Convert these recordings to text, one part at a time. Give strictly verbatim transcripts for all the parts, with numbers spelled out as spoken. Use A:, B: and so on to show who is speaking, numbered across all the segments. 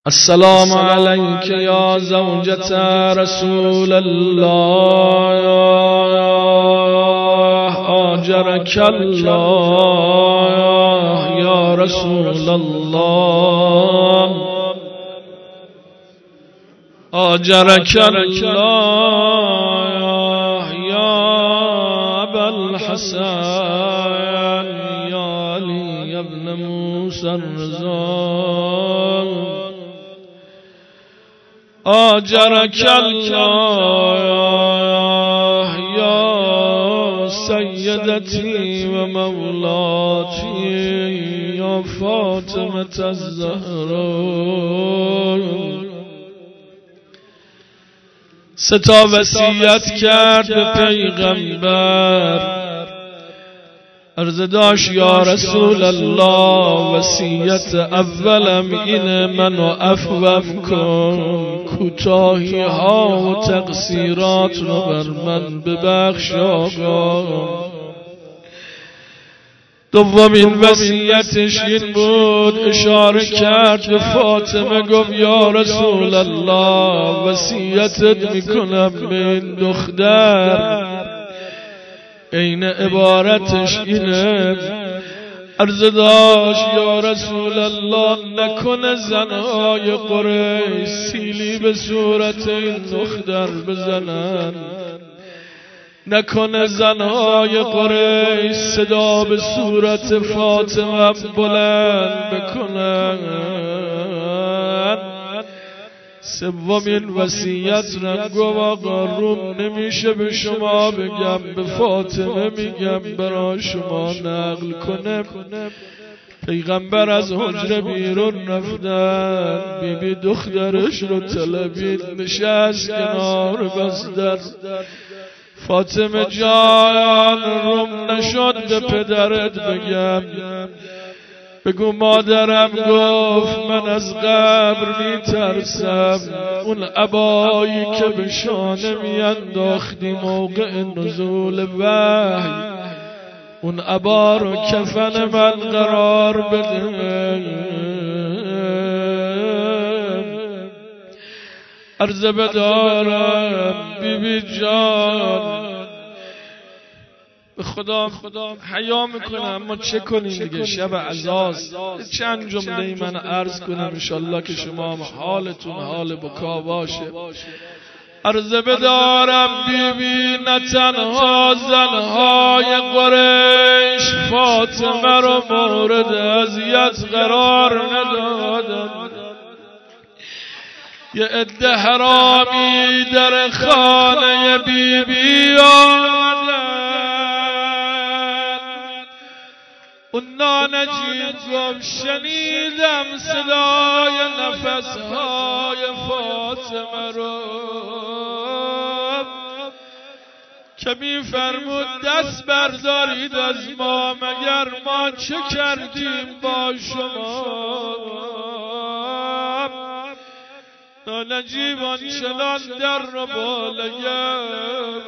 A: السلام عليك يا زوجة رسول الله آجرك الله يا رسول الله آجرك الله يا أبا الحسن يا علي ابن موسى الرضا آجرك الله يا سيدتي ومولاتي يا فاطمة الزهراء ستا وصیت کرد به پیغمبر عرض داشت یا رسول الله وصیت اولم اینه منو عفوم کن کوتاهی ها و تقصیرات رو بر من ببخش آقا. دومین وصیتش این بود اشاره کرد به فاطمه گفت یا رسول الله وصیتت میکنم به این دختر این عبارتش اینه عرض داشت یا رسول الله نکنه زنهای قریش سیلی به صورت این دختر بزنن، نکنه زنهای قریش صدا به صورت فاطمه بلند بکنن. سومین وصیت رنگو آقا روم نمیشه به شما بگم به فاطمه میگم برای شما نقل کنه. پیغمبر از حجره بیرون رفتن بی بی دخترش رو طلبید نشست کنار بستر. فاطمه جان روم نشد به پدرت بگم بگو مادرم گفت من از قبر میترسم اون عبایی که به شانه میانداختی موقع نزول وحی اون عبا رو کفن من قرار بده. عرض بدارم بی بی جان به خدا خدا حیا میکنم اما چه کنیم دیگه شب عزاست. چند جمله من عرض کنم انشالله که شما حالتون حال بکا باشه. عرض بدارم بی بی نه تنها زنهای قریش فاطمه رو مورد اذیت قرار ندادن، یه عده حرامی در خانه بی بی آمدن. اون نانجیب گفت شنیدم صدای نفسهای فاطمه رو که می فرمود دست بردارید از ما مگر ما چه کردیم با شما. نانجیب آنچنان در رو بالگم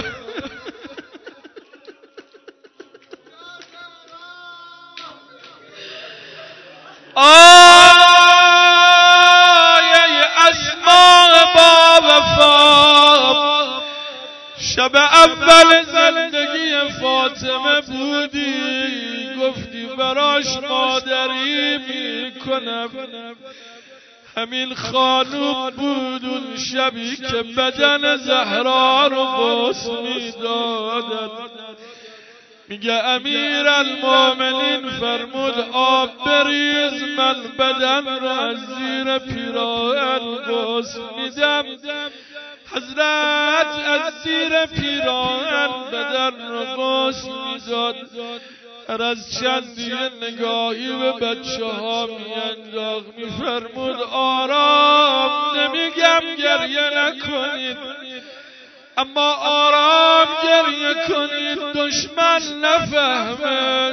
A: آیه اسماء با وفا شب اول زندگی فاطمه بودی گفتی براش مادری میکنم. همین خانوم بود اون شبی که بدن زهرا رو بوس میدادن. میگه امیر المومنین فرمود آب بریز من بدن را از زیر پیراهن بوس میدم. حضرت از زیر پیراهن بدن را بوس میداد. هر از چندی نگاهی به بچه ها میانداخت میفرمود آرام نمیگم گریه نکنید اما آرام گریه کنید دشمن نفهمه.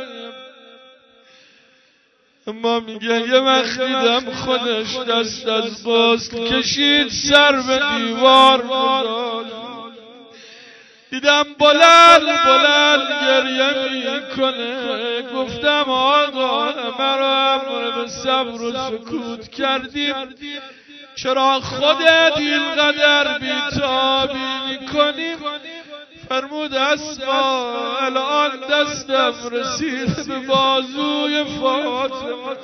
A: اما میگه یه وقت دیدم خودش دست از باز کشید سر به دیوار گذاشت دیدم بلند بلند گریه میکنه، گفتم آقا مرا امر به صبر و سکوت کردی، چرا خودت اینقدر بی‌تابی میکنی؟ فرمود اسما الان دستم رسید به بازوی فاطمه،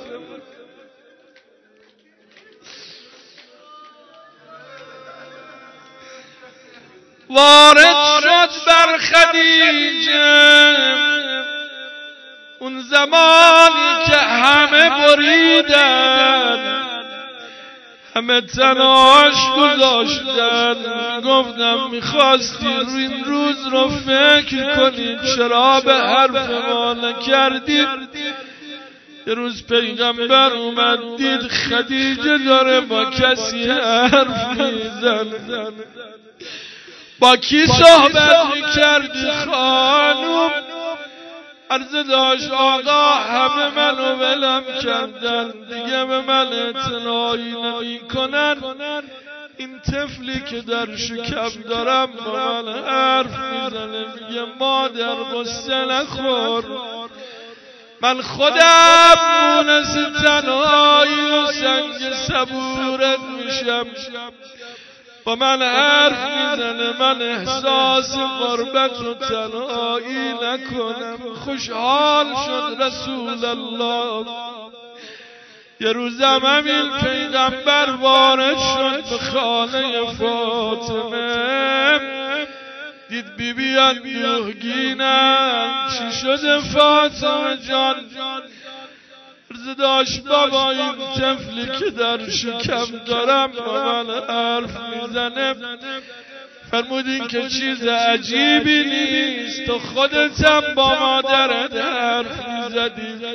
A: وارد شد بر خدیجه اون زمانی که همه بریدن، همه تناش گذاشتن. میگفتم میخواستی این روز رو فکر کنی، چرا به حرف ما نکردی؟ یه روز پیغمبر اومد دید خدیجه داره با کسی حرف میزن. با کی صحبت میکردی خانوم؟ عرض داشت آقا همه منو ولم کردن، دیگه به من اعتنایی نمی کنن. این طفلی که در شکم دارم با من حرف میزنه، میگه مادر غصه نخور، من خودم مونس تنهایی و سنگ صبورت میشم. با من حرف میزنه، من احساس غربت و تنهایی نکنم. خوشحال شد رسول الله. یه روزم همین پیغمبر وارد شد به خانه فاطمه، دید بیبیان دوغگینن. چی شده فاطمه جان؟ عرض داشت بابا این طفلی که در شکم دارم با من حرف میزنه. فرمودین که چیز عجیبی نیست، تو خودتم با مادرت حرف میزدی.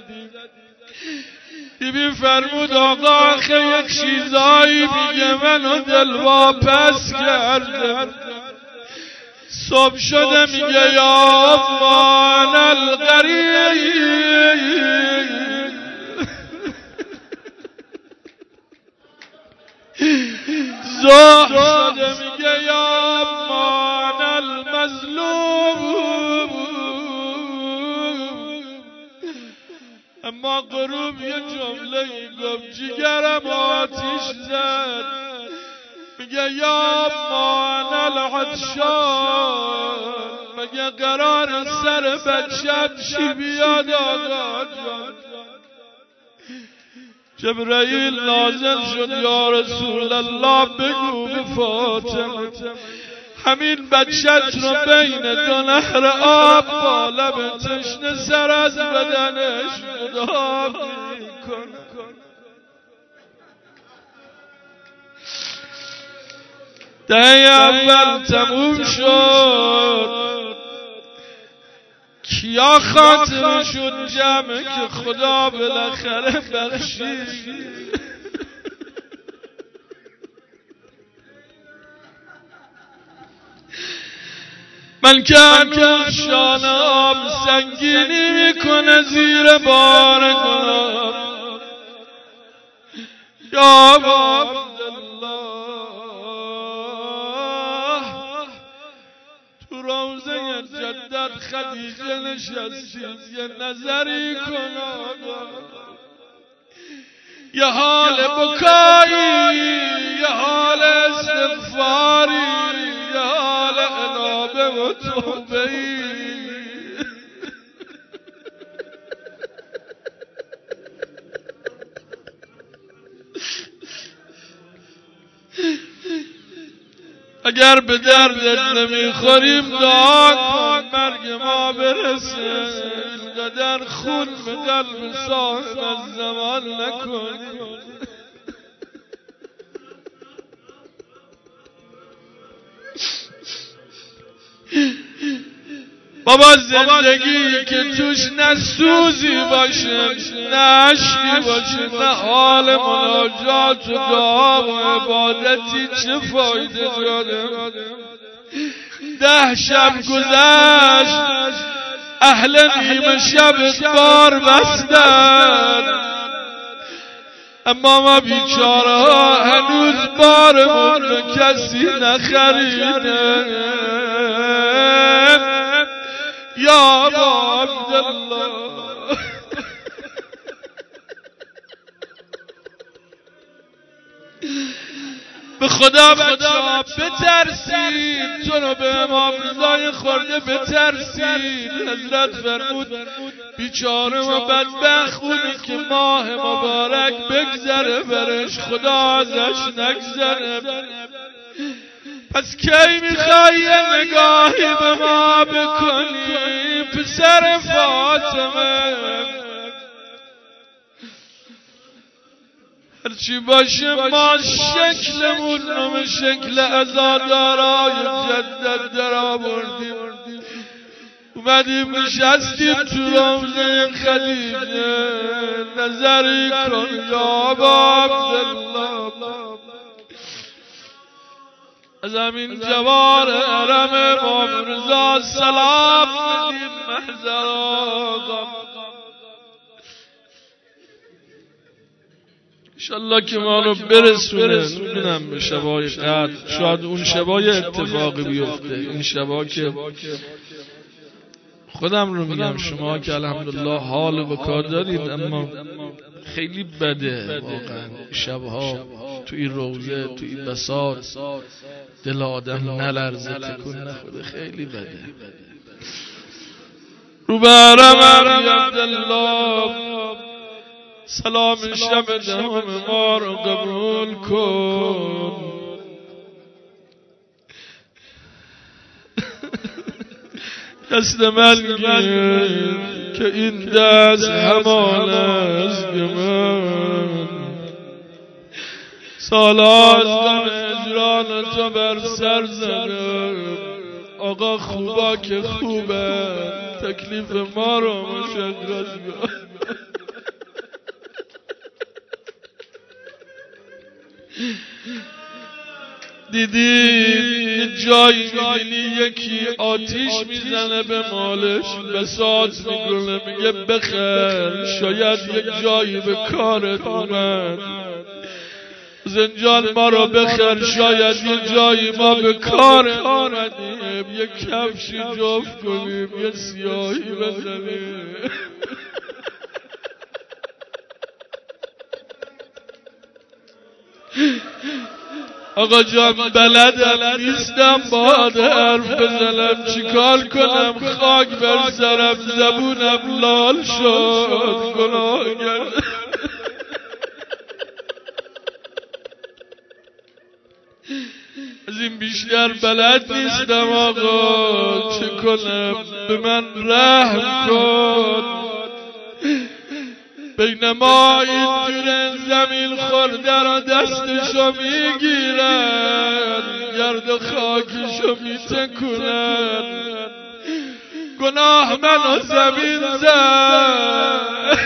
A: بیبی فرمود آقا آخه یک چیزایی میگه منو دلواپس کرده. صبح شده میگه یا امان الغریب، ظهر شده میگه یا امان المظلوم، اما غروب یه جمله گفت جگرم آتیش زد، میگه یا امان العطشان، مگه قرار سر بچت چی بیاد آقا جان؟ جبرائیل نازل شد یا رسول الله بگو به فاطمه همین بچت رو بین دو نهر آب با لب تشنه سر از بدنش جدا کن. دهه اول تموم شد، کیا خاطرشون جمعه که خدا بالاخره بخشید. من که هنوز شانم سنگینی میکنه زیر بار گناه. یا عبدالله تو روضه جدت خدیجه نشستید، یه نظری کن آقا. یه حال بکایی، یه حال استغفاری، یه حال انابه و توبهی. اگر به دردت نمیخوریم دعا کن مرگ ما برسه، اینقدر خون به قلب صاحب از زمان نکن. بابا زندگی که توش نه سوزی باشه نه عشقی باشه نه حال مناجات و دعا و عبادتی چه فایده داره؟ ده شب گذشت اهل نیمه شب بار بستن، اما ما بیچاره ها هنوز بارمون رو کسی نخریده. یا ابا عبدالله به خدا خدا بترسید، تو رو به امام رضای خورده بترسید. حضرت فرمود بیچاره و بدبخت اونی که ماه مبارک بگذره برش خدا ازش نگذره. پس کی میخوای نگاهی به ما بکنی پسر فاطمه؟ هرچی باشه ما شکلمون رو شکل عزادارای جدت در آوردیم، اومدیم نشستیم تو روضه خدیجه. نظری کن یا ابا عبدالله، از همین جوار حرم امام رضا سلام بدیم محضر آقا. انشالله که ما رو برسونه میدونم به شبای قدر. شاید اون شبای اتفاقی بیفته، این شبا که خودم رو میگم شما که الحمدلله حال و کار دارید، اما خیلی بده واقعا شبها تو این روضه تو این بساط دل آدم نلرزه تکون نخوره، خیلی بده. رو برم عبدالله سلام شب دهم ما رو قبول کن. دست من گیر که این دست همان است که من سالات غم هجران تو بر سر زدم. آقا خوبا که خوبه تکلیف ما رو مشخص کن. دیدی جایی میبینی یکی آتیش میزنه به مالش، بساط میکنه میگه بخیر شاید یک جایی به کارت اومد. زنجان ما رو بخیر شاید یه جایی ما به کار اومدیم، یه کفشی جفت کنیم یه سیاهی بزنیم. آقا جان بلدم نیستم باید حرف بزنم، چیکار کنم خاک بر سرم زبونم لال شد گناهگر. از این بیشتر بلد نیستم آقا، چه کنم به من رحم کن. بین ما اینجور زمین خورده را دستشو میگیرن، گرد و خاکشو میتکونن. گناه منو زمین زد،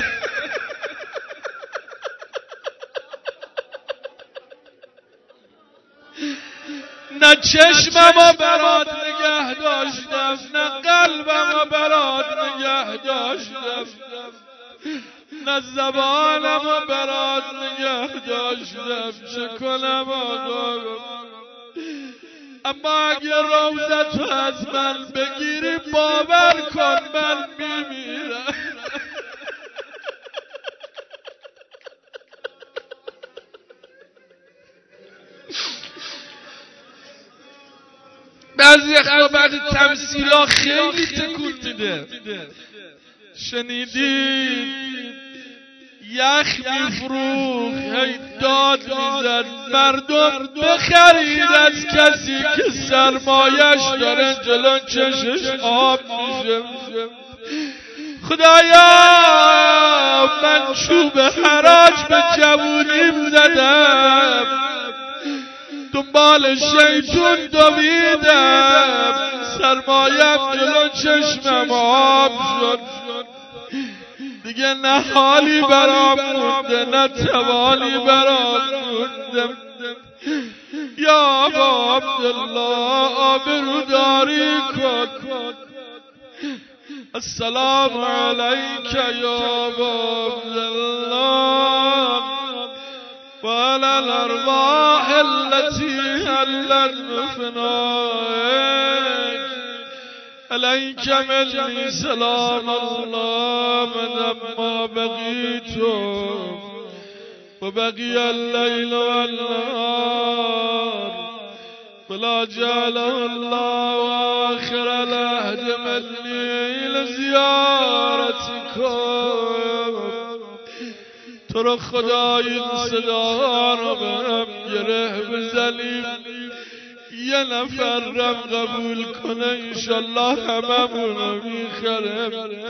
A: نه چشممو برات نگه داشتم نه قلبمو برات نگه داشتم، نه زبانمو برات نگه داشتم. چه کنم آقا؟ اما اگه روزتو از من بگیری باور کن من میمیرم. بعضی اخواه بعد تمثیلا خیلی تکون میده. شنیدی یخ میفروخت هی داد میزد مردم بخرید از کسی که سرمایش داره جلو چشش آب میشه. خدایا من چوب حراج به جوونیم زدم، دنبال شیطون دویدم، سرمایم جلو چشمم آب شد. دیگه نه حالی برام مونده نه توالی برام مونده. یا ابا عبدالله آبروداری کن. السلام علیک یا ابا عبدالله و علی الارواح التي حلت بفنائك عليك مني سلام الله لما بقيت وبقي الليل والنهار ولا جعله الله آخر العهد مني لزيارتكم. تو رو خدا این صدا رو برم گره بزنیم یه نفر رم قبول کنه انشالله همه مونو میخرم.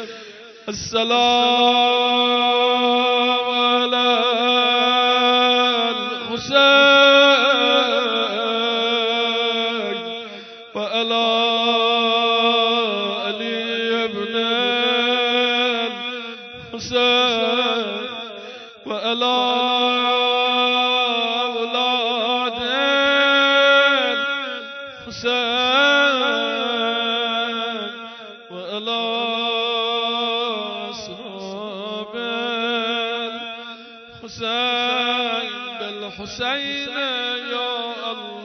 A: السلام علی الحسین و علی علی ابن الحسین و علی اولاد الحسین و علی اصحاب الحسین بالحسین یا الله.